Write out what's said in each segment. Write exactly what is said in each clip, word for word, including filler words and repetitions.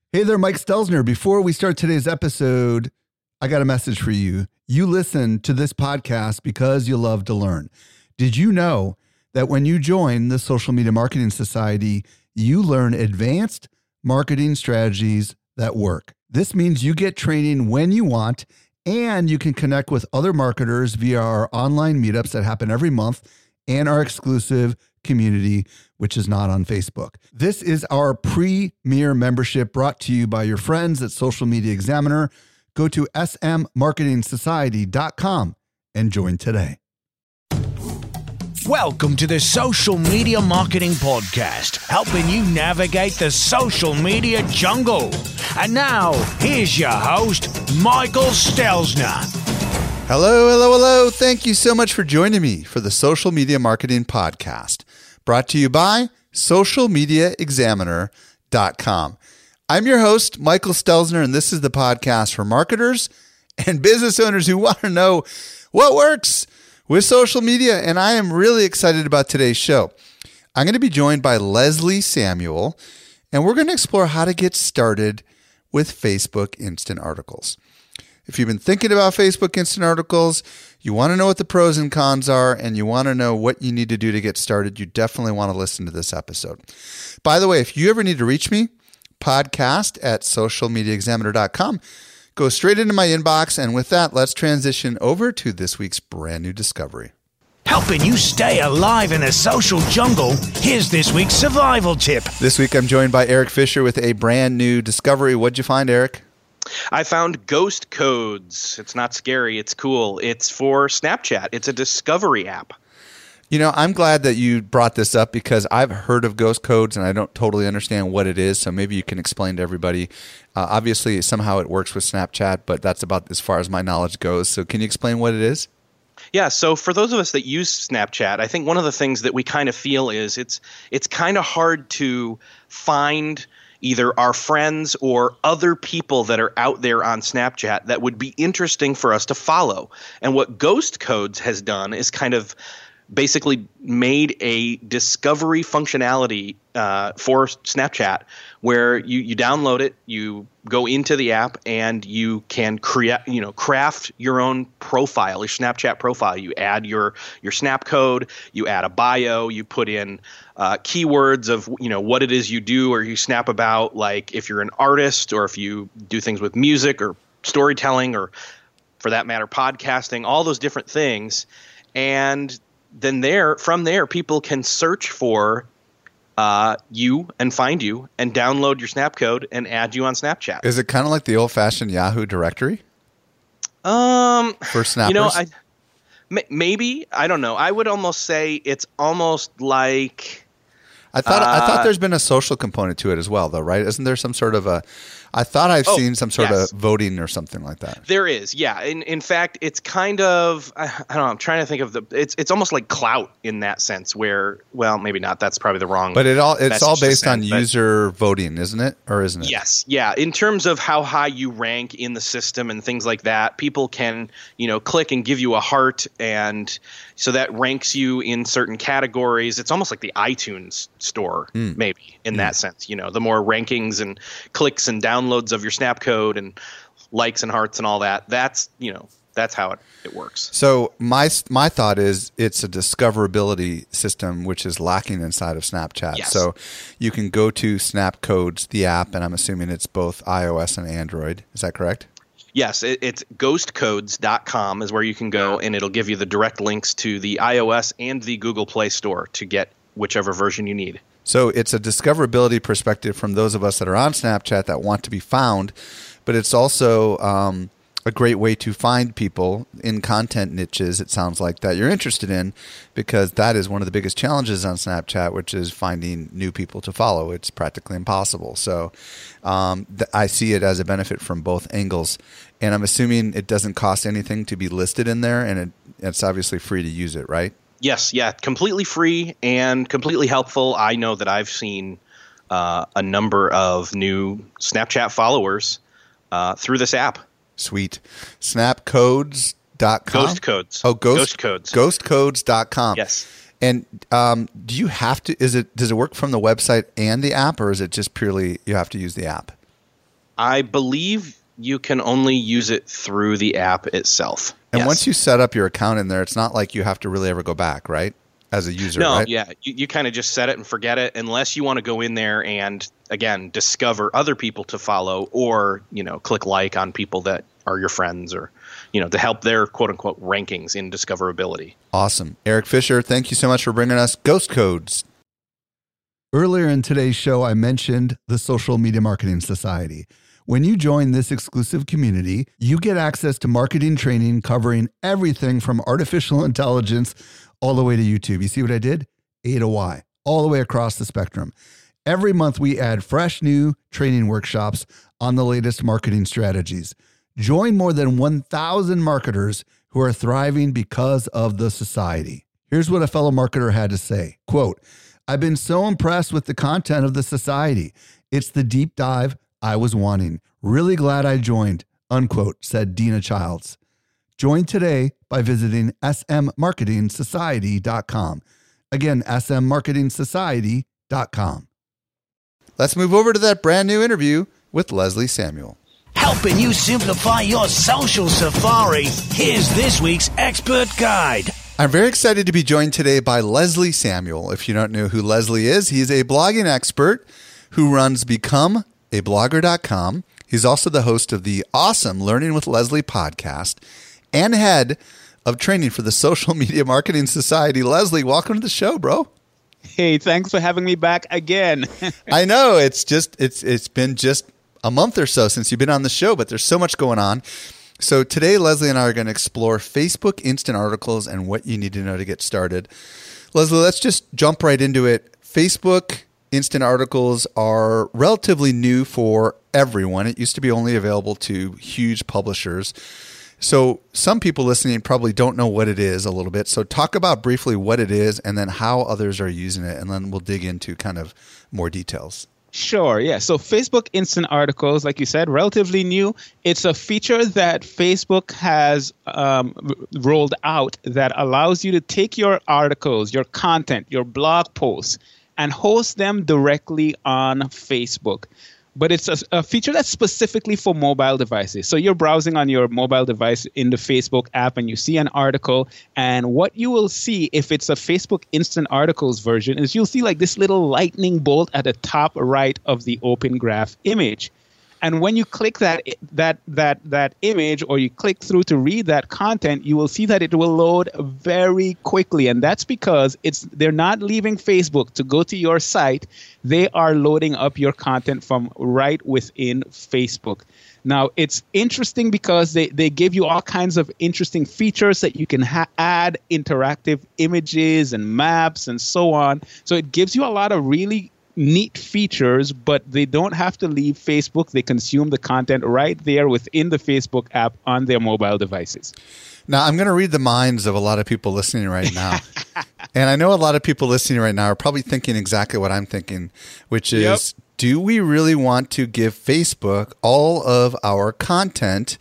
Hey there, Mike Stelzner. Before we start today's episode, I got a message for you. You listen to this podcast because you love to learn. Did you know that when you join the Social Media Marketing Society, you learn advanced marketing strategies that work? This means you get training when you want, and you can connect with other marketers via our online meetups that happen every month and our exclusive community, which is not on Facebook. This is our premier membership brought to you by your friends at Social Media Examiner. Go to s m marketing society dot com and join today. Welcome to the Social Media Marketing Podcast, helping you navigate the social media jungle. And now, here's your host, Michael Stelzner. Hello, hello, hello. Thank you so much for joining me for the Social Media Marketing Podcast, brought to you by social media examiner dot com. I'm your host, Michael Stelzner, and this is the podcast for marketers and business owners who want to know what works with social media. And I am really excited about today's show. I'm going to be joined by Leslie Samuel, and we're going to explore how to get started with Facebook Instant Articles. If you've been thinking about Facebook Instant Articles, you want to know what the pros and cons are, and you want to know what you need to do to get started, you definitely want to listen to this episode. By the way, if you ever need to reach me, podcast at social media examiner dot com. Go straight into my inbox, and with that, let's transition over to this week's brand new discovery. Helping you stay alive in a social jungle, here's this week's survival tip. This week, I'm joined by Eric Fisher with a brand new discovery. What'd you find, Eric? I found Ghost Codes. It's not scary. It's cool. It's for Snapchat. It's a discovery app. You know, I'm glad that you brought this up because I've heard of Ghost Codes and I don't totally understand what it is. So maybe you can explain to everybody. Uh, obviously, somehow it works with Snapchat, but that's about as far as my knowledge goes. So can you explain what it is? Yeah, so for those of us that use Snapchat, I think one of the things that we kind of feel is it's it's kind of hard to find either our friends or other people that are out there on Snapchat that would be interesting for us to follow. And what Ghost Codes has done is kind of basically made a discovery functionality uh, for Snapchat where you, you download it, you go into the app, and you can create, you know, craft your own profile, your Snapchat profile. You add your your Snap code, you add a bio, you put in uh, keywords of, you know, what it is you do or you snap about, like if you're an artist or if you do things with music or storytelling or, for that matter, podcasting, all those different things. And then there, from there, people can search for uh, you and find you and download your Snap code and add you on Snapchat. Is it kind of like the old-fashioned Yahoo directory? Um, for snappers? You know, I, m- maybe. I don't know. I would almost say it's almost like... I thought uh, I thought there's been a social component to it as well, though, right? Isn't there some sort of a? I thought I've oh, seen some sort yes. of voting or something like that. There is, yeah. In in fact, it's kind of I, I don't know. I'm trying to think of the. It's it's almost like clout in that sense, where well, maybe not. That's probably the wrong. But it all it's all based send, on user voting, isn't it, or isn't it? Yes, yeah. In terms of how high you rank in the system and things like that, people can you know click and give you a heart, and so that ranks you in certain categories. It's almost like the iTunes store. Mm. Maybe in mm. that sense, you know, the more rankings and clicks and downloads of your Snap code and likes and hearts and all that, that's, you know, that's how it, it works. So my my thought is it's a discoverability system, which is lacking inside of Snapchat. Yes. So you can go to Snap Codes, the app, and I'm assuming it's both iOS and Android. Is that correct? Yes, it, it's ghost codes dot com is where you can go, and it'll give you the direct links to the iOS and the Google Play Store to get whichever version you need. So it's a discoverability perspective from those of us that are on Snapchat that want to be found, but it's also um, a great way to find people in content niches, it sounds like, that you're interested in, because that is one of the biggest challenges on Snapchat, which is finding new people to follow. It's practically impossible. So um, th- I see it as a benefit from both angles. And I'm assuming it doesn't cost anything to be listed in there, and it, it's obviously free to use it, right? Yes, yeah, completely free and completely helpful. I know that I've seen uh, a number of new Snapchat followers uh, through this app. Sweet. snap codes dot com? Ghost Codes. Oh, Ghost, Ghost Codes. ghost codes dot com. Yes. And um, do you have to, is it, does it work from the website and the app, or is it just purely you have to use the app? I believe you can only use it through the app itself. And yes. once you set up your account in there, it's not like you have to really ever go back, right? As a user, no, right? yeah. You, you kind of just set it and forget it unless you want to go in there and, again, discover other people to follow or, you know, click like on people that are your friends or, you know, to help their quote-unquote rankings in discoverability. Awesome. Eric Fisher, thank you so much for bringing us Ghost Codes. Earlier in today's show, I mentioned the Social Media Marketing Society. When you join this exclusive community, you get access to marketing training covering everything from artificial intelligence all the way to YouTube. You see what I did? A to Y, all the way across the spectrum. Every month, we add fresh new training workshops on the latest marketing strategies. Join more than one thousand marketers who are thriving because of the society. Here's what a fellow marketer had to say. Quote, "I've been so impressed with the content of the society. It's the deep dive I was wanting. Really glad I joined," unquote, said Dina Childs. Join today by visiting s m marketing society dot com. Again, s m marketing society dot com. Let's move over to that brand new interview with Leslie Samuel. Helping you simplify your social safari, here's this week's expert guide. I'm very excited to be joined today by Leslie Samuel. If you don't know who Leslie is, he's a blogging expert who runs become a blogger dot com. He's also the host of the awesome Learning with Leslie podcast and head of training for the Social Media Marketing Society. Leslie, welcome to the show, bro. Hey, thanks for having me back again. I know it's just it's it's been just a month or so since you've been on the show, but there's so much going on. So today, Leslie and I are going to explore Facebook Instant Articles and what you need to know to get started. Leslie, let's just jump right into it. Facebook Instant Articles are relatively new for everyone. It used to be only available to huge publishers. So some people listening probably don't know what it is a little bit. So talk about briefly what it is and then how others are using it, and then we'll dig into kind of more details. Sure, yeah. So Facebook Instant Articles, like you said, relatively new. It's a feature that Facebook has um, r- rolled out that allows you to take your articles, your content, your blog posts, and host them directly on Facebook. But it's a, a feature that's specifically for mobile devices. So you're browsing on your mobile device in the Facebook app and you see an article. And what you will see if it's a Facebook Instant Articles version is you'll see like this little lightning bolt at the top right of the Open Graph image. And when you click that that that that image or you click through to read that content, you will see that it will load very quickly. And that's because it's they're not leaving Facebook to go to your site. They are loading up your content from right within Facebook. Now, it's interesting because they, they give you all kinds of interesting features that you can ha- add interactive images and maps and so on. So it gives you a lot of really neat features, but they don't have to leave Facebook. They consume the content right there within the Facebook app on their mobile devices. Now, I'm going to read the minds of a lot of people listening right now. And I know a lot of people listening right now are probably thinking exactly what I'm thinking, which is, yep. Do we really want to give Facebook all of our content?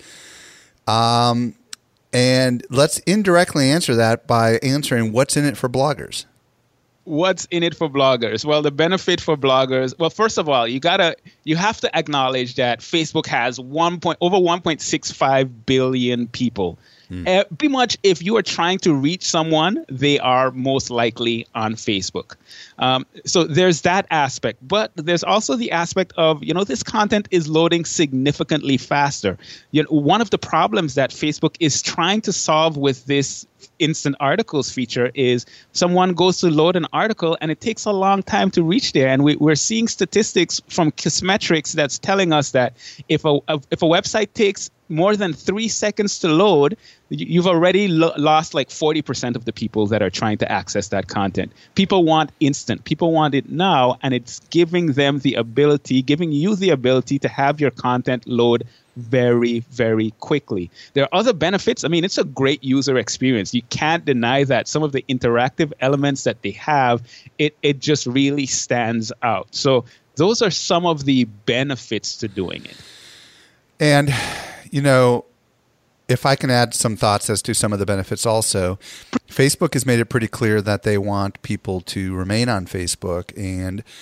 Um, and let's indirectly answer that by answering what's in it for bloggers. What's in it for bloggers? Well, the benefit for bloggers, well, first of all, you gotta, you have to acknowledge that Facebook has one point over one point six five billion people. Hmm. Uh, pretty much, if you are trying to reach someone, they are most likely on Facebook. Um, so there's that aspect, but there's also the aspect of, you know, this content is loading significantly faster. You know, one of the problems that Facebook is trying to solve with this Instant Articles feature is someone goes to load an article and it takes a long time to reach there. And we, we're seeing statistics from Kissmetrics that's telling us that if a, a if a website takes more than three seconds to load, you've already lo- lost like forty percent of the people that are trying to access that content. People want instant. People want it now, and it's giving them the ability, giving you the ability to have your content load very, very quickly. There are other benefits. I mean, it's a great user experience. You can't deny that. Some of the interactive elements that they have, it, it just really stands out. So those are some of the benefits to doing it. And, you know, if I can add some thoughts as to some of the benefits also, Facebook has made it pretty clear that they want people to remain on Facebook. And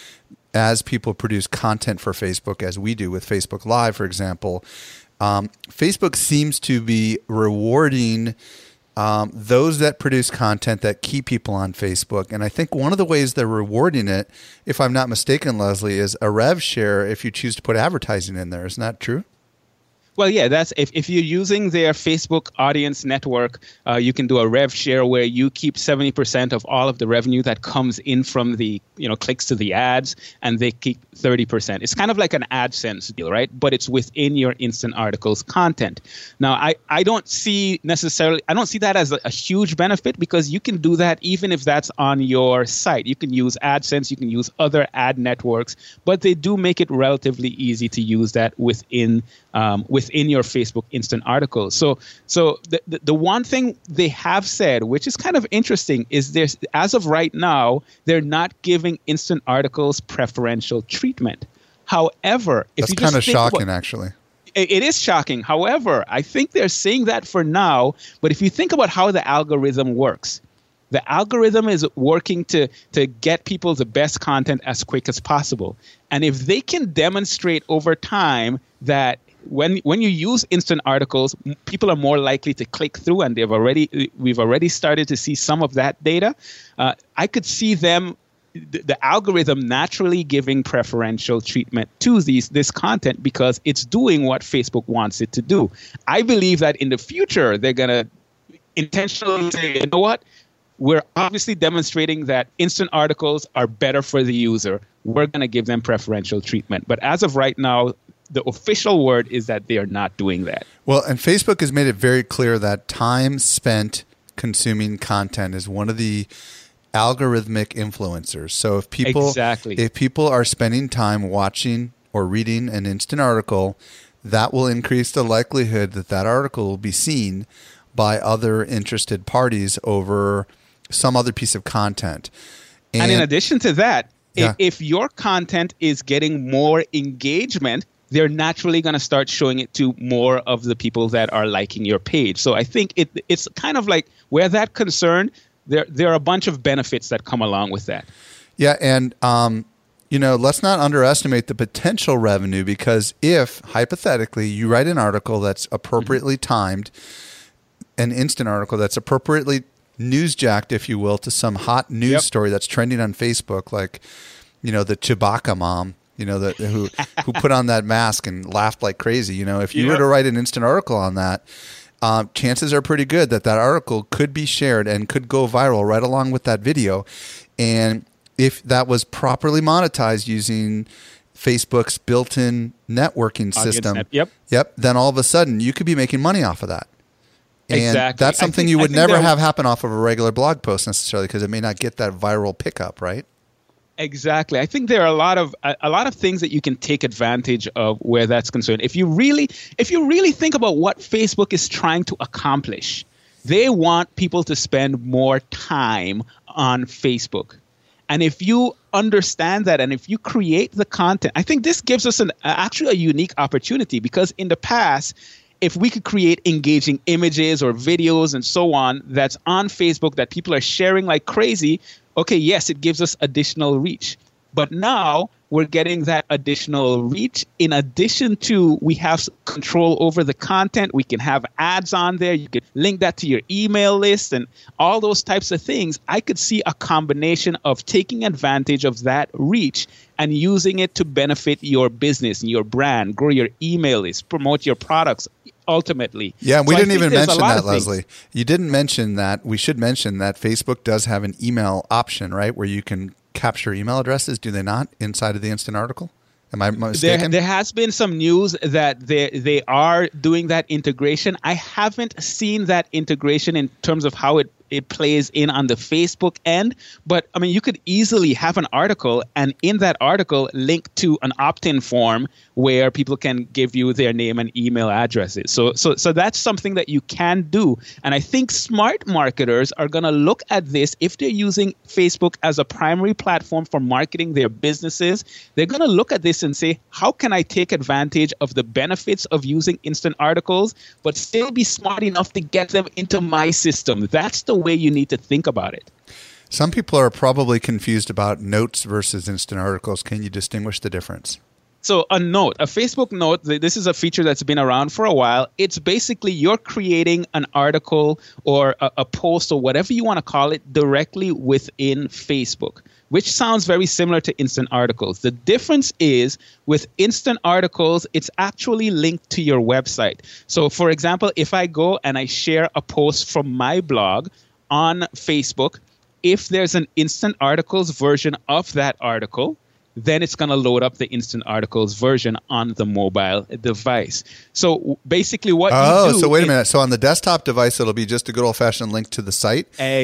as people produce content for Facebook, as we do with Facebook Live, for example, um, Facebook seems to be rewarding um, those that produce content that keep people on Facebook. And I think one of the ways they're rewarding it, if I'm not mistaken, Leslie, is a rev share if you choose to put advertising in there. Isn't that true? Well, yeah, that's if, if you're using their Facebook audience network, uh, you can do a rev share where you keep seventy percent of all of the revenue that comes in from the, you know, clicks to the ads, and they keep thirty percent. It's kind of like an AdSense deal, right? But it's within your Instant Articles content. Now, I, I don't see necessarily, I don't see that as a, a huge benefit, because you can do that even if that's on your site. You can use AdSense, you can use other ad networks, but they do make it relatively easy to use that within um, within your Facebook Instant Articles. So so the, the, the one thing they have said, which is kind of interesting, is there's, as of right now, they're not giving Instant Articles preferential treatment. However, if That's you kind of just think shocking, about, actually. It, it is shocking. However, I think they're saying that for now, but if you think about how the algorithm works, the algorithm is working to, to get people the best content as quick as possible. And if they can demonstrate over time that when when you use Instant Articles, people are more likely to click through, and they've already we've already started to see some of that data. Uh, I could see them, the, the algorithm naturally giving preferential treatment to these this content because it's doing what Facebook wants it to do. I believe that in the future they're gonna intentionally say, you know what? We're obviously demonstrating that Instant Articles are better for the user. We're going to give them preferential treatment. But as of right now, the official word is that they are not doing that. Well, and Facebook has made it very clear that time spent consuming content is one of the algorithmic influencers. So if people exactly. if people are spending time watching or reading an Instant Article, that will increase the likelihood that that article will be seen by other interested parties over some other piece of content. And, and in addition to that, yeah. if, if your content is getting more engagement, they're naturally going to start showing it to more of the people that are liking your page. So I think it it's kind of like, where that concerned, there there are a bunch of benefits that come along with that. Yeah, and um, you know, let's not underestimate the potential revenue, because if hypothetically you write an article that's appropriately mm-hmm. timed, an instant article that's appropriately newsjacked, if you will, to some hot news yep. story that's trending on Facebook, like, you know, the Chewbacca mom, you know, the, who who put on that mask and laughed like crazy. You know, if you yep. were to write an instant article on that, um, chances are pretty good that that article could be shared and could go viral right along with that video. And if that was properly monetized using Facebook's built-in networking Audience system, net. yep, yep, then all of a sudden you could be making money off of that. And exactly. that's something think, you would never there, have happen off of a regular blog post necessarily, because it may not get that viral pickup, right? Exactly. I think there are a lot of a, a lot of things that you can take advantage of where that's concerned. If you really if you really think about what Facebook is trying to accomplish, they want people to spend more time on Facebook. And if you understand that, and if you create the content, I think this gives us an actually a unique opportunity, because in the past, if we could create engaging images or videos and so on that's on Facebook that people are sharing like crazy, okay, yes, it gives us additional reach. But now we're getting that additional reach. In addition to, we have control over the content. We can have ads on there. You can link that to your email list and all those types of things. I could see a combination of taking advantage of that reach and using it to benefit your business and your brand, grow your email list, promote your products ultimately. Yeah, we so didn't even mention that, things. Leslie. You didn't mention that. We should mention that Facebook does have an email option, right, where you can capture email addresses, do they not, inside of the instant article? Am I mistaken? There, there has been some news that they they are doing that integration. I haven't seen that integration in terms of how it, it plays in on the Facebook end. But, I mean, you could easily have an article, and in that article link to an opt-in form where people can give you their name and email addresses. So so so that's something that you can do. And I think smart marketers are going to look at this. If they're using Facebook as a primary platform for marketing their businesses, they're going to look at this and say, how can I take advantage of the benefits of using instant articles, but still be smart enough to get them into my system? That's the way you need to think about it. Some people are probably confused about notes versus instant articles. Can you distinguish the difference? So a note, a Facebook note, this is a feature that's been around for a while. It's basically you're creating an article or a, a post or whatever you want to call it directly within Facebook, which sounds very similar to instant articles. The difference is with instant articles, it's actually linked to your website. So for example, if I go and I share a post from my blog on Facebook, if there's an instant articles version of that article, then it's going to load up the instant articles version on the mobile device. So basically what oh, you do... Oh, so wait a is, minute. So on the desktop device, it'll be just a good old-fashioned link to the site?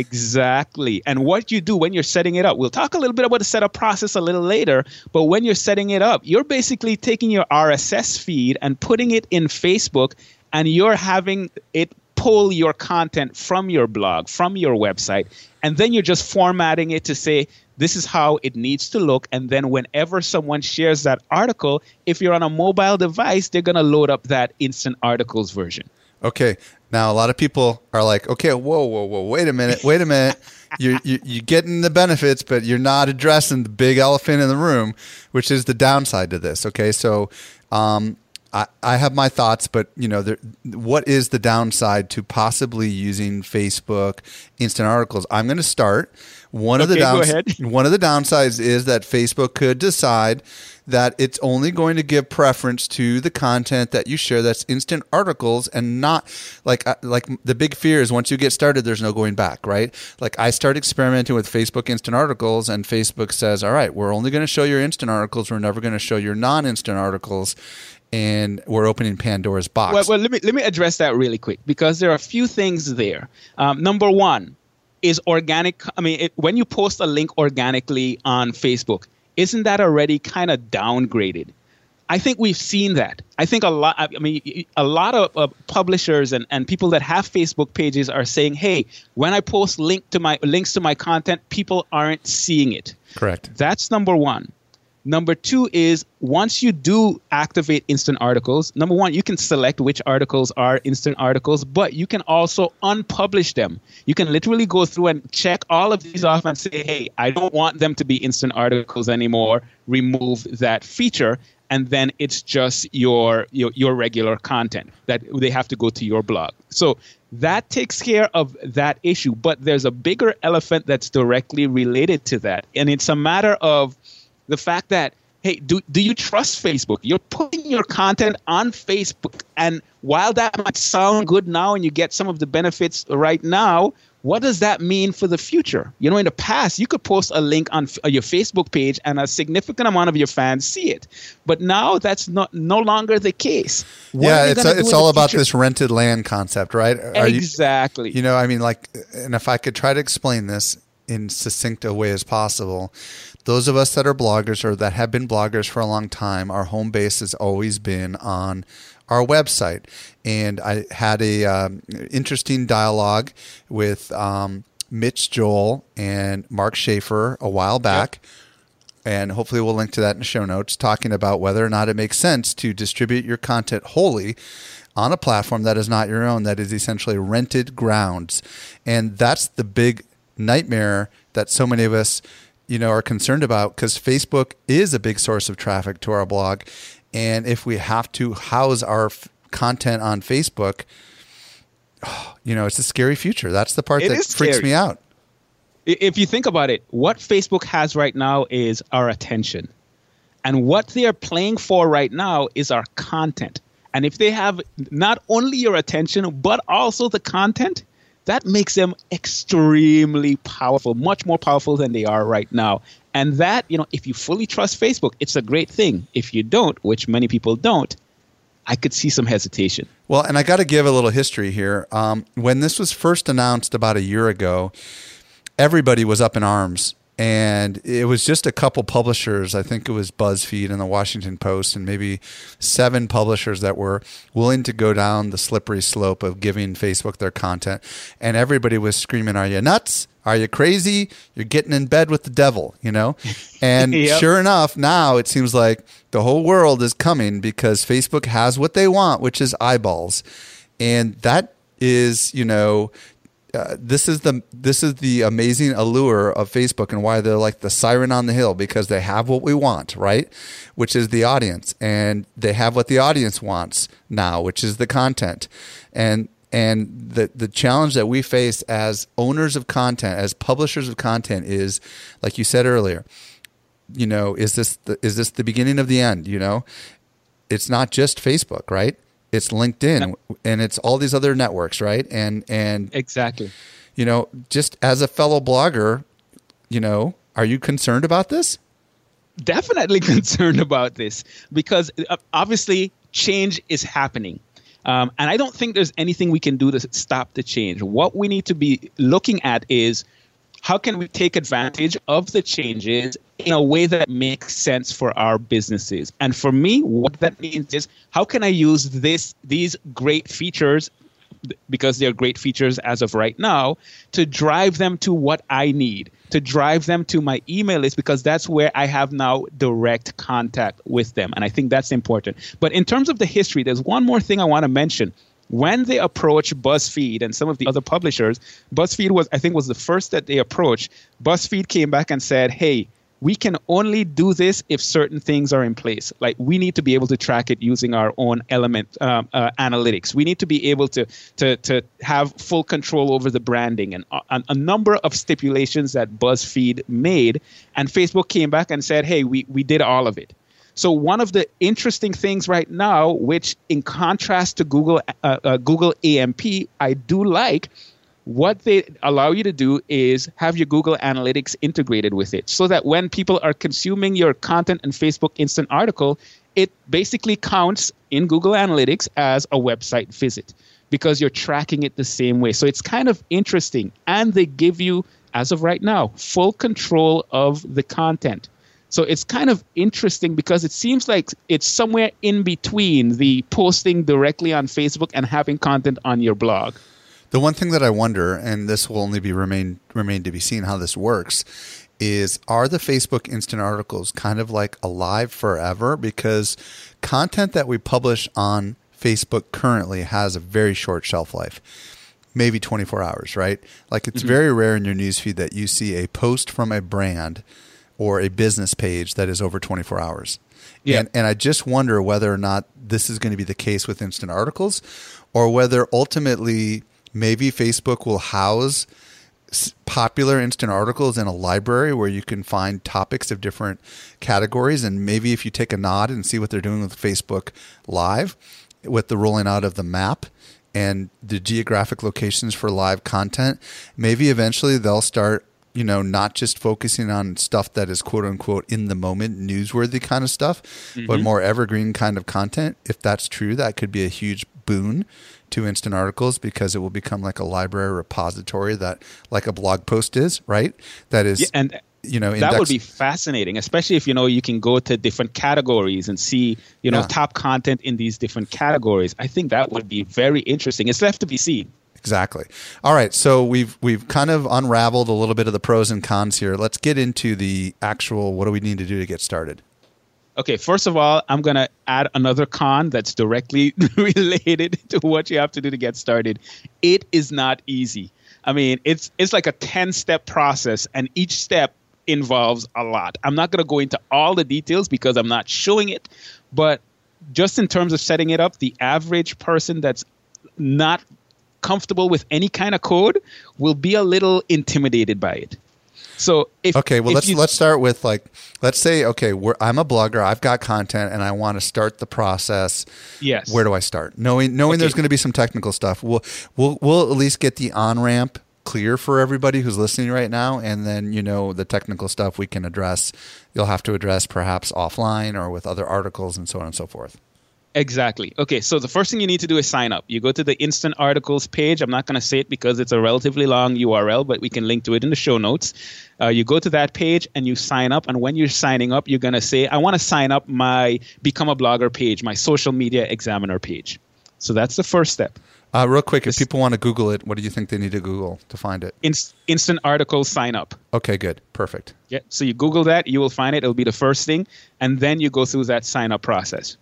Exactly. And what you do when you're setting it up, we'll talk a little bit about the setup process a little later, but when you're setting it up, you're basically taking your R S S feed and putting it in Facebook, and you're having it pull your content from your blog, from your website, and then you're just formatting it to say, this is how it needs to look. And then whenever someone shares that article, if you're on a mobile device, they're going to load up that instant articles version. Okay. Now, a lot of people are like, okay, whoa, whoa, whoa, wait a minute, wait a minute. You're, you're, you're getting the benefits, but you're not addressing the big elephant in the room, which is the downside to this. Okay. So, um, I, I have my thoughts, but you know, there, what is the downside to possibly using Facebook instant articles? I'm going to start. One okay, of the go downs- ahead. one of the downsides is that Facebook could decide that it's only going to give preference to the content that you share that's instant articles, and not like like the big fear is once you get started, there's no going back, right? Like I started experimenting with Facebook instant articles, and Facebook says, all right, we're only going to show your instant articles. We're never going to show your non-instant articles. And we're opening Pandora's box. Well, well, let me let me address that really quick, because there are a few things there. Um, number one is organic. I mean, it, when you post a link organically on Facebook, isn't that already kind of downgraded? I think we've seen that. I think a lot. I mean, a lot of uh, publishers and, and people that have Facebook pages are saying, "Hey, when I post link to my links to my content, people aren't seeing it." Correct. That's number one. Number two is once you do activate instant articles, number one, you can select which articles are instant articles, but you can also unpublish them. You can literally go through and check all of these off and say, hey, I don't want them to be instant articles anymore. Remove that feature. And then it's just your, your, your regular content that they have to go to your blog. So that takes care of that issue. But there's a bigger elephant that's directly related to that. And it's a matter of the fact that, hey, do do you trust Facebook? You're putting your content on Facebook, and while that might sound good now and you get some of the benefits right now, what does that mean for the future? You know, in the past, you could post a link on f- your Facebook page and a significant amount of your fans see it. But now that's not no longer the case. What yeah, it's a, it's all about future? this rented land concept, right? Are exactly. You, you know, I mean, like, and if I could try to explain this in succinct a way as possible, those of us that are bloggers or that have been bloggers for a long time, our home base has always been on our website. And I had a um, interesting dialogue with um, Mitch Joel and Mark Schaefer a while back. Yep. And hopefully we'll link to that in the show notes, talking about whether or not it makes sense to distribute your content wholly on a platform that is not your own, that is essentially rented grounds. And that's the big nightmare that so many of us you know, are concerned about, because Facebook is a big source of traffic to our blog. And if we have to house our f- content on Facebook, oh, you know, it's a scary future. That's the part it that freaks scary. me out. If you think about it, what Facebook has right now is our attention. And what they are playing for right now is our content. And if they have not only your attention, but also the content, that makes them extremely powerful, much more powerful than they are right now. And that, you know, if you fully trust Facebook, it's a great thing. If you don't, which many people don't, I could see some hesitation. Well, and I got to give a little history here. Um, when this was first announced about a year ago, everybody was up in arms. And it was just a couple publishers, I think it was BuzzFeed and the Washington Post, and maybe seven publishers that were willing to go down the slippery slope of giving Facebook their content. And everybody was screaming, are you nuts? Are you crazy? You're getting in bed with the devil, you know? And yep. Sure enough, now it seems like the whole world is coming because Facebook has what they want, which is eyeballs. And that is, you know, uh, this is the this is the amazing allure of Facebook and why they're like the siren on the hill, because they have what we want, right? Which is the audience, and they have what the audience wants now, which is the content. And and the the challenge that we face as owners of content, as publishers of content, is, like you said earlier, you know, is this the, is this the beginning of the end? You know, it's not just Facebook, right? It's LinkedIn, and it's all these other networks, right? And and exactly, you know, just as a fellow blogger, you know, are you concerned about this? Definitely concerned about this, because uh, obviously change is happening. Um, and I don't think there's anything we can do to stop the change. What we need to be looking at is, how can we take advantage of the changes in a way that makes sense for our businesses? And for me, what that means is, how can I use this these great features, because they're great features as of right now, to drive them to what I need, to drive them to my email list, because that's where I have now direct contact with them. And I think that's important. But in terms of the history, there's one more thing I want to mention. When they approached BuzzFeed and some of the other publishers, BuzzFeed was, I think, was the first that they approached. BuzzFeed came back and said, hey, we can only do this if certain things are in place. Like, we need to be able to track it using our own element um, uh, analytics. We need to be able to, to, to have full control over the branding, and a, a number of stipulations that BuzzFeed made. And Facebook came back and said, hey, we, we did all of it. So one of the interesting things right now, which in contrast to Google uh, uh, Google A M P, I do like, what they allow you to do is have your Google Analytics integrated with it, so that when people are consuming your content in Facebook Instant Article, it basically counts in Google Analytics as a website visit, because you're tracking it the same way. So it's kind of interesting. And they give you, as of right now, full control of the content. So it's kind of interesting, because it seems like it's somewhere in between the posting directly on Facebook and having content on your blog. The one thing that I wonder, and this will only be remain remain to be seen how this works, is, are the Facebook Instant Articles kind of like alive forever? Because content that we publish on Facebook currently has a very short shelf life. Maybe twenty-four hours, right? Like, it's mm-hmm. very rare in your newsfeed that you see a post from a brand or a business page that is over twenty-four hours. Yeah. And, and I just wonder whether or not this is going to be the case with Instant Articles, or whether ultimately maybe Facebook will house popular Instant Articles in a library where you can find topics of different categories. And maybe if you take a nod and see what they're doing with Facebook Live, with the rolling out of the map and the geographic locations for live content, maybe eventually they'll start, you know, not just focusing on stuff that is quote unquote in the moment, newsworthy kind of stuff, mm-hmm. but more evergreen kind of content. If that's true, that could be a huge boon to Instant Articles, because it will become like a library repository, that like a blog post is, right? That is, yeah, and you know, that would be fascinating, especially if, you know, you can go to different categories and see, you know, yeah. top content in these different categories. I think that would be very interesting. It's left to be seen. Exactly. All right. So we've we've kind of unraveled a little bit of the pros and cons here. Let's get into the actual, what do we need to do to get started? Okay, first of all, I'm going to add another con that's directly related to what you have to do to get started. It is not easy. I mean, it's it's like a ten-step process, and each step involves a lot. I'm not going to go into all the details because I'm not showing it, but just in terms of setting it up, the average person that's not comfortable with any kind of code will be a little intimidated by it. So if okay, well if let's you, let's start with, like, let's say okay, we're, I'm a blogger, I've got content, and I want to start the process. Yes. Where do I start? Knowing knowing okay. there's going to be some technical stuff. We'll we'll we'll at least get the on ramp clear for everybody who's listening right now, and then, you know, the technical stuff we can address. You'll have to address perhaps offline or with other articles and so on and so forth. Exactly. Okay, so the first thing you need to do is sign up. You go to the Instant Articles page. I'm not going to say it because it's a relatively long U R L, but we can link to it in the show notes. Uh, you go to that page and you sign up. And when you're signing up, you're going to say, I want to sign up my Become a Blogger page, my Social Media Examiner page. So that's the first step. Uh, real quick, if people want to Google it, what do you think they need to Google to find it? Inst- Instant Articles sign up. Okay, good. Perfect. Yeah. So you Google that, you will find it. It'll be the first thing. And then you go through that sign up process.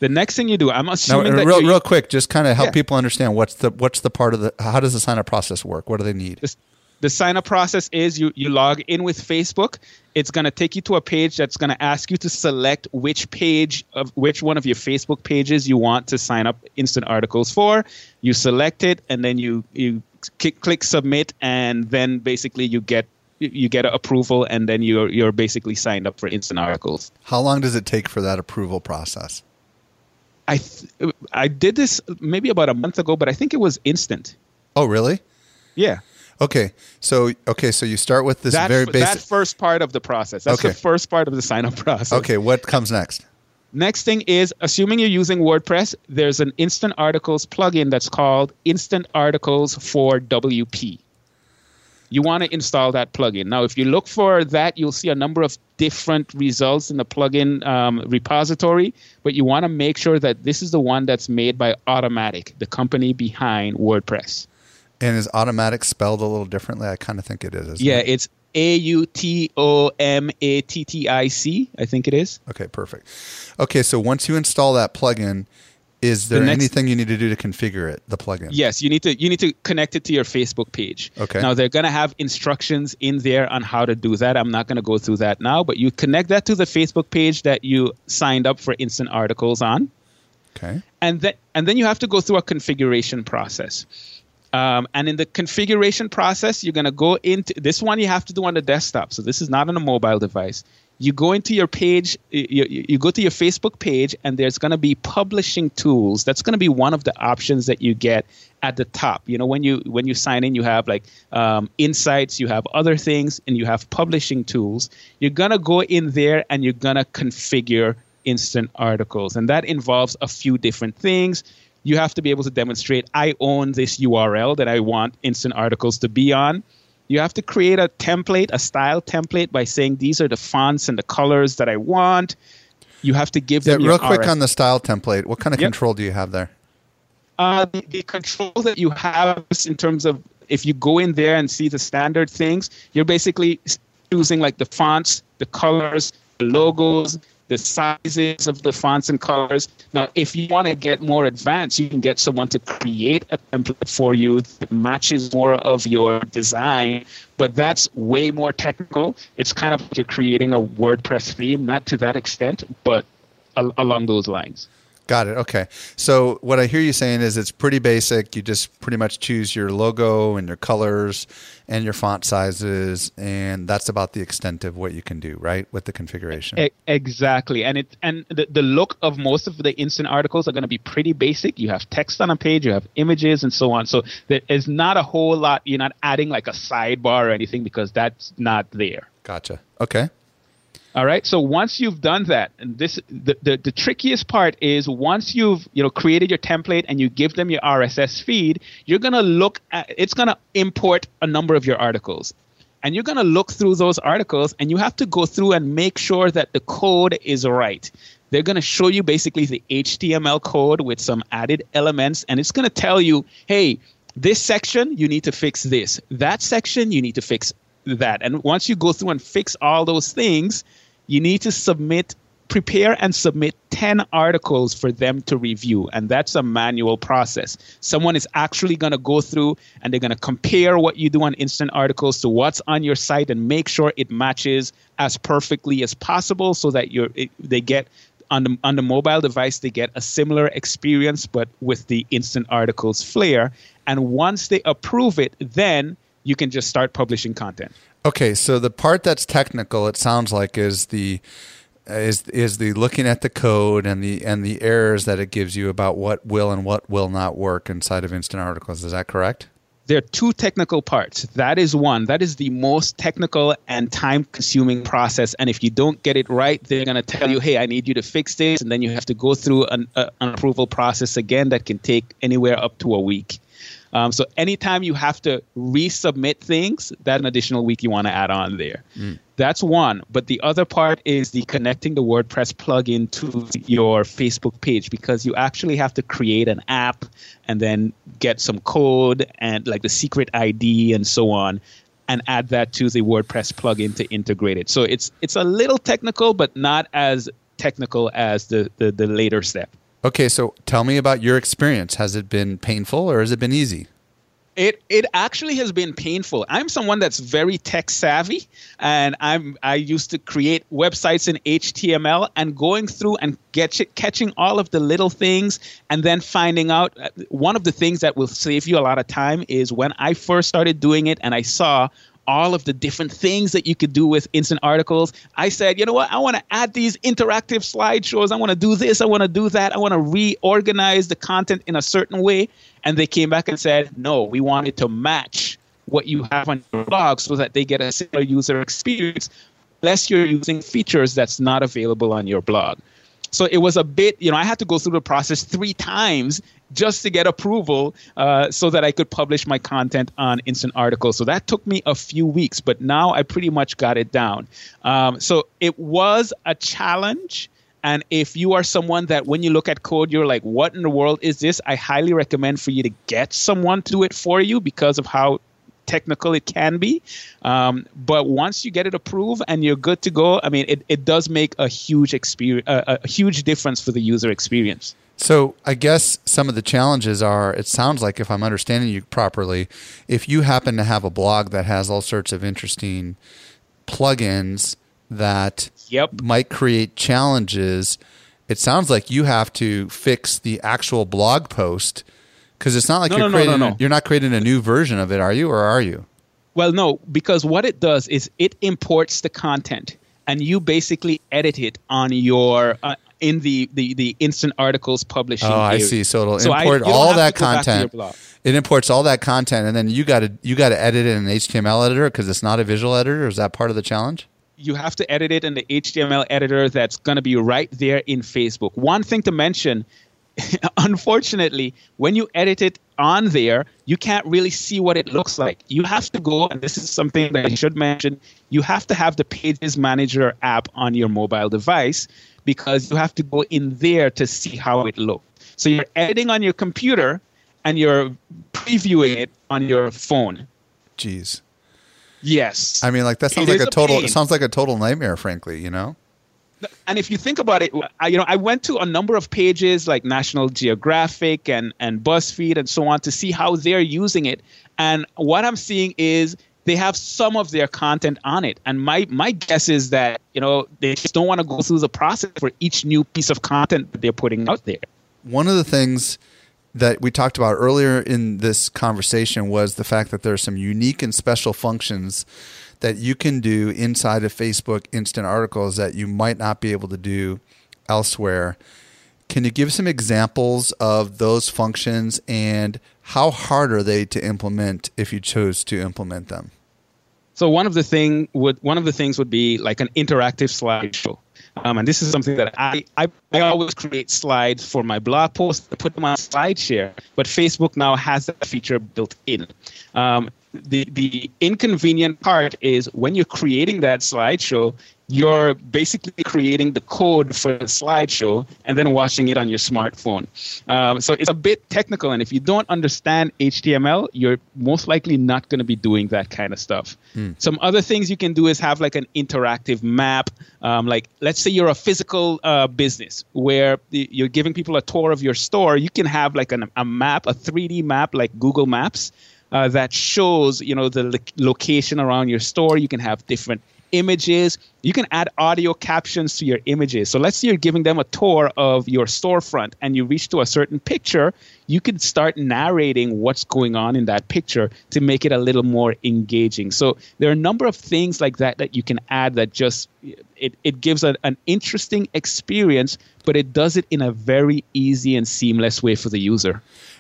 The next thing you do, I'm Now, assuming that real, you- real quick, just kind of help Yeah. people understand what's the what's the part of the how does the sign up process work? What do they need? The, the sign up process is you, you log in with Facebook. It's going to take you to a page that's going to ask you to select which page of which one of your Facebook pages you want to sign up instant articles for. You select it, and then you you click, click submit, and then basically you get you get approval, and then you're you're basically signed up for instant articles. How long does it take for that approval process? I th- I did this maybe about a month ago, but I think it was instant. Oh, really? Yeah. Okay, so okay, so you start with this That, very that basic. first part of the process. That's Okay. the first part of the sign-up process. Okay, what comes next? Next thing is, assuming you're using WordPress, there's an Instant Articles plugin that's called Instant Articles for W P. You want to install that plugin. Now, if you look for that, you'll see a number of different results in the plugin um, repository, but you want to make sure that this is the one that's made by Automatic, the company behind WordPress. And is Automatic spelled a little differently? I kind of think it is. isn't Yeah, it? it's A U T O M A T T I C, I think it is. Okay, perfect. Okay, so once you install that plugin, is there The next- anything you need to do to configure it, the plugin? Yes, you need to you need to connect it to your Facebook page. Okay. Now they're going to have instructions in there on how to do that. I'm not going to go through that now, but you connect that to the Facebook page that you signed up for Instant Articles on, Okay. and then and then you have to go through a configuration process. Um, and in the configuration process, you're going to go into this one. You have to do on the desktop, so this is not on a mobile device. You go into your page, you, you, you go to your Facebook page, and there's going to be publishing tools. That's going to be one of the options that you get at the top. You know, when you when you sign in, you have like um, insights, you have other things, and you have publishing tools. You're going to go in there and you're going to configure instant articles, and that involves a few different things. You have to be able to demonstrate, I own this U R L that I want instant articles to be on. You have to create a template, a style template, by saying these are the fonts and the colors that I want. You have to give Yeah, them real your quick R S. on the style template. What kind of Yep. control do you have there? Uh, the, the control that you have in terms of if you go in there and see the standard things, you're basically choosing like the fonts, the colors, the logos, the sizes of the fonts and colors. Now, if you want to get more advanced, you can get someone to create a template for you that matches more of your design, but that's way more technical. It's kind of like you're creating a WordPress theme, not to that extent, but al- along those lines. Got it. Okay. So what I hear you saying is it's pretty basic. You just pretty much choose your logo and your colors and your font sizes, and that's about the extent of what you can do, right, with the configuration. E- Exactly, and it and the, the look of most of the instant articles are going to be pretty basic. You have text on a page, you have images, and so on. So there is not a whole lot. You're not adding like a sidebar or anything because that's not there. Gotcha. Okay. All right. So once you've done that, and this the, the, the trickiest part is once you've you know created your template and you give them your R S S feed, you're gonna look at it's gonna import a number of your articles. And you're gonna look through those articles and you have to go through and make sure that the code is right. They're gonna show you basically the H T M L code with some added elements, and it's gonna tell you, hey, this section you need to fix this. That section you need to fix that. And once you go through and fix all those things, you need to submit, prepare and submit ten articles for them to review. And that's a manual process. Someone is actually going to go through and they're going to compare what you do on instant articles to what's on your site and make sure it matches as perfectly as possible so that you're, it, they get on the, on the mobile device, they get a similar experience, but with the instant articles flair. And once they approve it, then you can just start publishing content. Okay, so the part that's technical, it sounds like, is the is is the looking at the code and the and the errors that it gives you about what will and what will not work inside of instant articles. Is that correct? There are two technical parts. That is one. That is the most technical and time-consuming process. And if you don't get it right, they're going to tell you, hey, I need you to fix this. And then you have to go through an, uh, an approval process again that can take anywhere up to a week. Um, so anytime you have to resubmit things, that's an additional week you want to add on there. Mm. That's one. But the other part is the connecting the WordPress plugin to your Facebook page, because you actually have to create an app and then get some code and like the secret I D and so on, and add that to the WordPress plugin to integrate it. So it's it's a little technical, but not as technical as the, the, the later step. Okay, so tell me about your experience. Has it been painful or has it been easy? It it actually has been painful. I'm someone that's very tech savvy, and I'm I used to create websites in H T M L, and going through and get catching all of the little things, and then finding out. One of the things that will save you a lot of time is when I first started doing it, and I saw all of the different things that you could do with instant articles. I said, you know what? I want to add these interactive slideshows. I want to do this. I want to do that. I want to reorganize the content in a certain way. And they came back and said, no, we want it to match what you have on your blog so that they get a similar user experience, unless you're using features that's not available on your blog. So it was a bit, you know, I had to go through the process three times just to get approval uh, so that I could publish my content on Instant Articles. So that took me a few weeks, but now I pretty much got it down. Um, so it was a challenge. And if you are someone that when you look at code, you're like, what in the world is this? I highly recommend for you to get someone to do it for you because of how technical it can be. Um, but once you get it approved and you're good to go, I mean, it, it does make a huge experience, uh, a huge difference for the user experience. So I guess some of the challenges are, it sounds like, if I'm understanding you properly, if you happen to have a blog that has all sorts of interesting plugins that yep. might create challenges, it sounds like you have to fix the actual blog post, because it's not like no, you're no, creating no, no, no. you're not creating a new version of it, are you, or are you? Well, no, because what it does is it imports the content and you basically edit it on your uh, in the, the, the Instant Articles publishing Oh, I area. see. So it'll so import I, all that content. It imports all that content, and then you got to you got to edit it in an H T M L editor because it's not a visual editor. Is that part of the challenge? You have to edit it in the H T M L editor that's going to be right there in Facebook. One thing to mention, unfortunately, when you edit it on there, you can't really see what it looks like. You have to go, and this is something that I should mention, you have to have the Pages Manager app on your mobile device because you have to go in there to see how it looks. So you're editing on your computer and you're previewing it on your phone. Jeez. Yes. I mean, like that sounds It like is a a total. pain. It sounds like a total nightmare, frankly. You know. And if you think about it, I, you know, I went to a number of pages like National Geographic and, and BuzzFeed and so on to see how they're using it. And what I'm seeing is they have some of their content on it. And my, my guess is that, you know, they just don't want to go through the process for each new piece of content that they're putting out there. One of the things that we talked about earlier in this conversation was the fact that there are some unique and special functions that you can do inside of Facebook Instant Articles that you might not be able to do elsewhere. Can you give some examples of those functions, and how hard are they to implement if you chose to implement them? So one of the thing would one of the things would be like an interactive slideshow. Um, and this is something that I, I, I always create slides for my blog posts to put them on SlideShare, but Facebook now has that feature built in. Um, the, the inconvenient part is when you're creating that slideshow, you're basically creating the code for the slideshow and then watching it on your smartphone. Um, so it's a bit technical, and if you don't understand H T M L, you're most likely not going to be doing that kind of stuff. Mm. Some other things you can do is have like an interactive map. Um, like, let's say you're a physical uh, business where the, you're giving people a tour of your store. You can have like an, a map, a three D map like Google Maps uh, that shows, you know, the lo- location around your store. You can have different images. You can add audio captions to your images. So let's say you're giving them a tour of your storefront and you reach to a certain picture, you can start narrating what's going on in that picture to make it a little more engaging. So there are a number of things like that that you can add that just, it, it gives a, an interesting experience, but it does it in a very easy and seamless way for the user.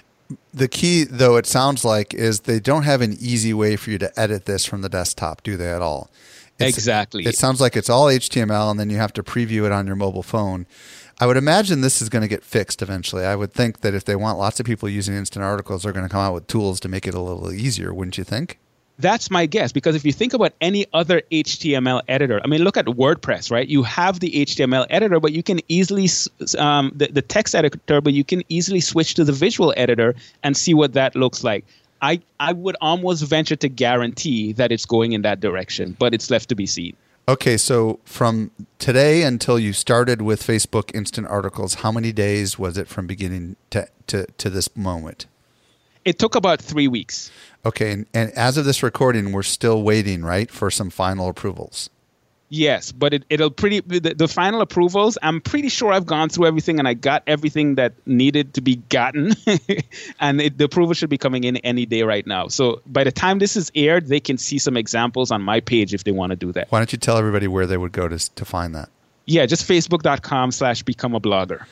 The key, though, it sounds like, is they don't have an easy way for you to edit this from the desktop, do they at all? It's, exactly. It sounds like it's all H T M L, and then you have to preview it on your mobile phone. I would imagine this is going to get fixed eventually. I would think that if they want lots of people using Instant Articles, they're going to come out with tools to make it a little easier, wouldn't you think? That's my guess, because if you think about any other H T M L editor, I mean, look at WordPress, right? You have the H T M L editor, but you can easily, um, the, the text editor, but you can easily switch to the visual editor and see what that looks like. I, I would almost venture to guarantee that it's going in that direction, but it's left to be seen. Okay, so from today until you started with Facebook Instant Articles, how many days was it from beginning to, to, to this moment? It took about three weeks. Okay, and, and as of this recording, we're still waiting, right, for some final approvals? Yes, but it, it'll pretty the, the final approvals. I'm pretty sure I've gone through everything and I got everything that needed to be gotten, and it, the approval should be coming in any day right now. So by the time this is aired, they can see some examples on my page if they want to do that. Why don't you tell everybody where they would go to to find that? Yeah, just facebook.com slash become a blogger.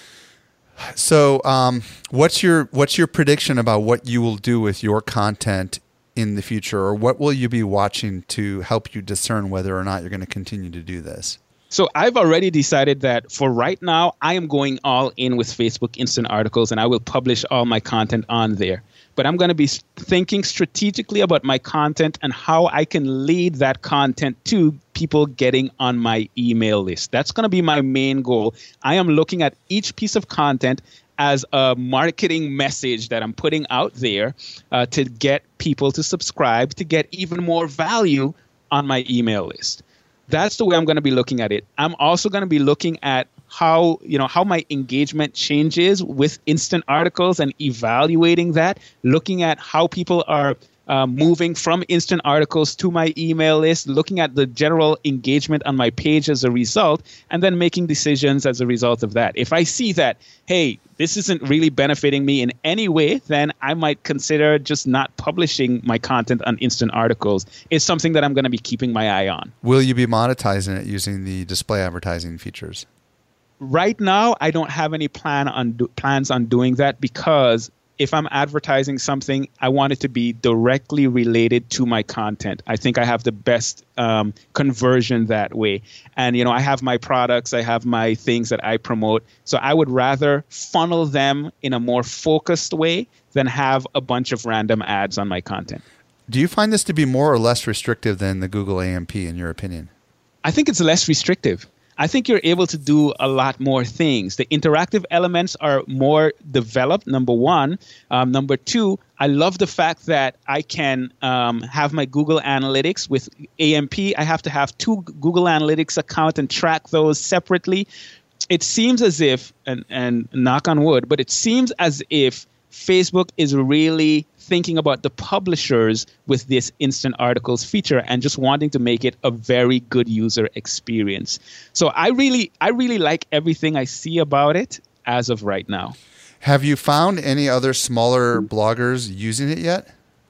So, um, what's your what's your prediction about what you will do with your content in the future, or what will you be watching to help you discern whether or not you're going to continue to do this? So I've already decided that for right now, I am going all in with Facebook Instant Articles, and I will publish all my content on there. But I'm going to be thinking strategically about my content and how I can lead that content to people getting on my email list. That's going to be my main goal. I am looking at each piece of content as a marketing message that I'm putting out there uh, to get people to subscribe, to get even more value on my email list. That's the way I'm going to be looking at it. I'm also going to be looking at how, you know, how my engagement changes with instant articles and evaluating that, looking at how people are uh, moving from instant articles to my email list, looking at the general engagement on my page as a result, and then making decisions as a result of that. If I see that, hey, this isn't really benefiting me in any way, then I might consider just not publishing my content on instant articles. It's something that I'm going to be keeping my eye on. Will you be monetizing it using the display advertising features? Right now, I don't have any plan on do- plans on doing that, because if I'm advertising something, I want it to be directly related to my content. I think I have the best um, conversion that way. And, you know, I have my products, I have my things that I promote. So I would rather funnel them in a more focused way than have a bunch of random ads on my content. Do you find this to be more or less restrictive than the Google A M P, in your opinion? I think it's less restrictive. I think you're able to do a lot more things. The interactive elements are more developed, number one. Um, number two, I love the fact that I can um, have my Google Analytics. With A M P, I have to have two Google Analytics accounts and track those separately. It seems as if, and, and knock on wood, but it seems as if Facebook is really thinking about the publishers with this instant articles feature and just wanting to make it a very good user experience. So I really, I really like everything I see about it as of right now. Have you found any other smaller bloggers using it yet?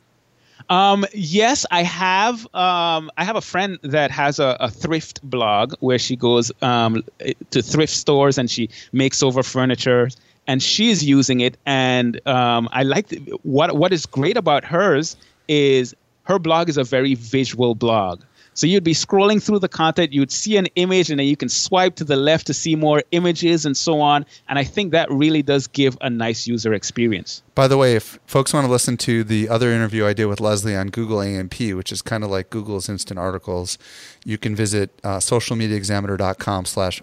Um, yes, I have. Um, I have a friend that has a, a thrift blog where she goes um, to thrift stores and she makes over furniture. And she's using it, and um, I like the, what what is great about hers is her blog is a very visual blog. So you'd be scrolling through the content, you'd see an image, and then you can swipe to the left to see more images and so on. And I think that really does give a nice user experience. By the way, if folks want to listen to the other interview I did with Leslie on Google A M P, which is kind of like Google's instant articles, you can visit uh, socialmediaexaminer.com slash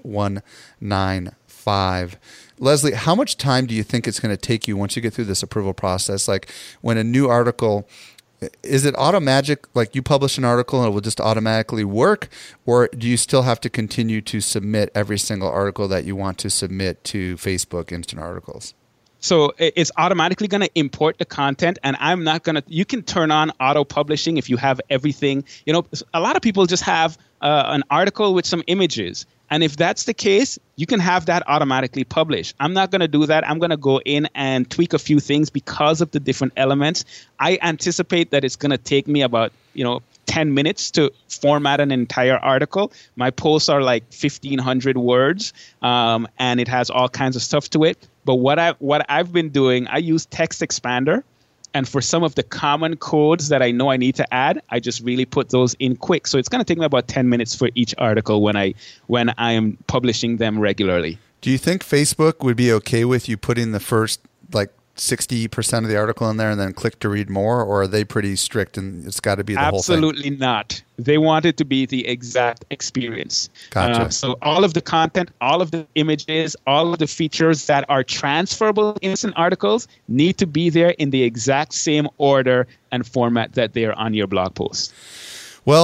195. Leslie, how much time do you think it's going to take you once you get through this approval process? Like when a new article, is it automatic, like you publish an article and it will just automatically work? Or do you still have to continue to submit every single article that you want to submit to Facebook Instant Articles? So it's automatically going to import the content, and I'm not going to, you can turn on auto publishing if you have everything. You know, a lot of people just have uh, an article with some images. And if that's the case, you can have that automatically published. I'm not going to do that. I'm going to go in and tweak a few things because of the different elements. I anticipate that it's going to take me about, you know, ten minutes to format an entire article. My posts are like fifteen hundred words, um, and it has all kinds of stuff to it. But what I what I've been doing, I use Text Expander. And for some of the common codes that I know I need to add, I just really put those in quick. So it's going to take me about ten minutes for each article when I when I am publishing them regularly. Do you think Facebook would be okay with you putting the first like sixty percent of the article in there and then click to read more, or are they pretty strict and it's got to be the Absolutely whole thing? Absolutely not. They want it to be the exact experience. Gotcha. Uh, so all of the content, all of the images, all of the features that are transferable in instant articles need to be there in the exact same order and format that they are on your blog post. Well,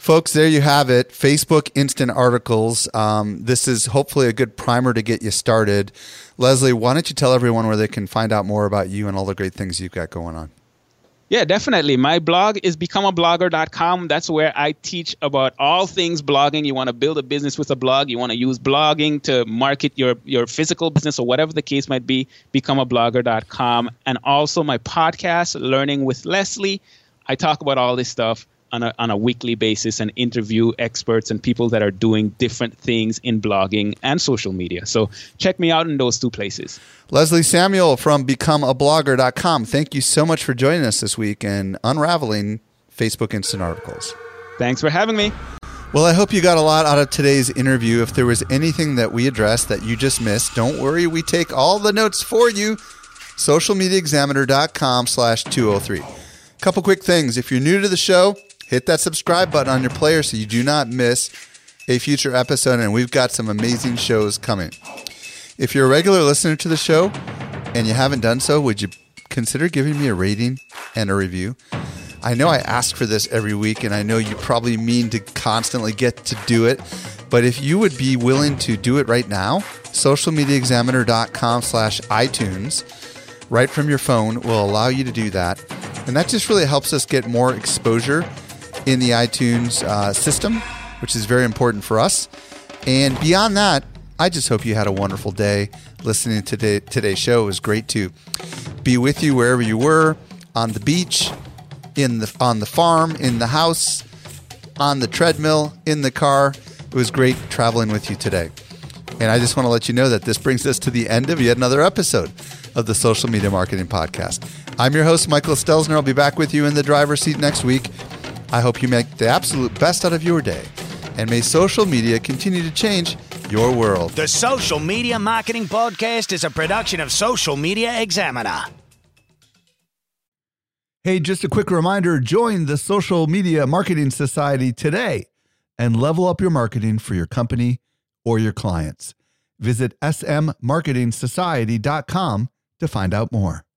Folks, there you have it. Facebook Instant Articles. Um, this is hopefully a good primer to get you started. Leslie, why don't you tell everyone where they can find out more about you and all the great things you've got going on? Yeah, definitely. My blog is become a blogger dot com. That's where I teach about all things blogging. You want to build a business with a blog. You want to use blogging to market your, your physical business or whatever the case might be, become a blogger dot com. And also my podcast, Learning with Leslie. I talk about all this stuff on a, on a weekly basis and interview experts and people that are doing different things in blogging and social media. So check me out in those two places. Leslie Samuel from become a blogger dot com. Thank you so much for joining us this week and unraveling Facebook Instant Articles. Thanks for having me. Well, I hope you got a lot out of today's interview. If there was anything that we addressed that you just missed, don't worry. We take all the notes for you. social media examiner dot com slash two oh three. Couple quick things. If you're new to the show, hit that subscribe button on your player so you do not miss a future episode, and we've got some amazing shows coming. If you're a regular listener to the show and you haven't done so, would you consider giving me a rating and a review? I know I ask for this every week, and I know you probably mean to constantly get to do it, but if you would be willing to do it right now, social media examiner dot com slash iTunes, right from your phone, will allow you to do that. And that just really helps us get more exposure in the iTunes uh, system, which is very important for us. And beyond that, I just hope you had a wonderful day listening to today, today's show. It was great to be with you wherever you were, on the beach, in the on the farm, in the house, on the treadmill, in the car. It was great traveling with you today. And I just want to let you know that this brings us to the end of yet another episode of the Social Media Marketing Podcast. I'm your host, Michael Stelzner. I'll be back with you in the driver's seat next week. I hope you make the absolute best out of your day. And may social media continue to change your world. The Social Media Marketing Podcast is a production of Social Media Examiner. Hey, just a quick reminder, join the Social Media Marketing Society today and level up your marketing for your company or your clients. Visit s m marketing society dot com to find out more.